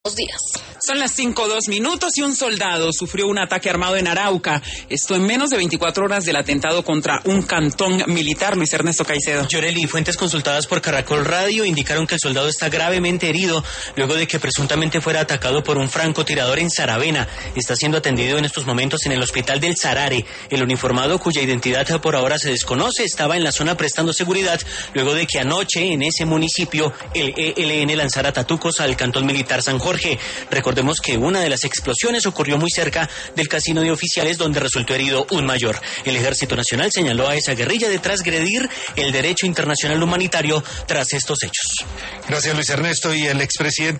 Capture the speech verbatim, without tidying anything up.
días. Son las cinco dos minutos y un soldado sufrió un ataque armado en Arauca. Esto en menos de veinticuatro horas del atentado contra un cantón militar. Luis Ernesto Caicedo. Yoreli, fuentes consultadas por Caracol Radio indicaron que el soldado está gravemente herido luego de que presuntamente fuera atacado por un francotirador en Saravena. Está siendo atendido en estos momentos en el hospital del Sarare. El uniformado, cuya identidad por ahora se desconoce, estaba en la zona prestando seguridad luego de que anoche en ese municipio el E L N lanzara tatucos al cantón militar San Jorge. Recordemos que una de las explosiones ocurrió muy cerca del casino de oficiales donde resultó herido un mayor. El Ejército Nacional señaló a esa guerrilla de transgredir el derecho internacional humanitario tras estos hechos. Gracias, Luis Ernesto. Y el expresidente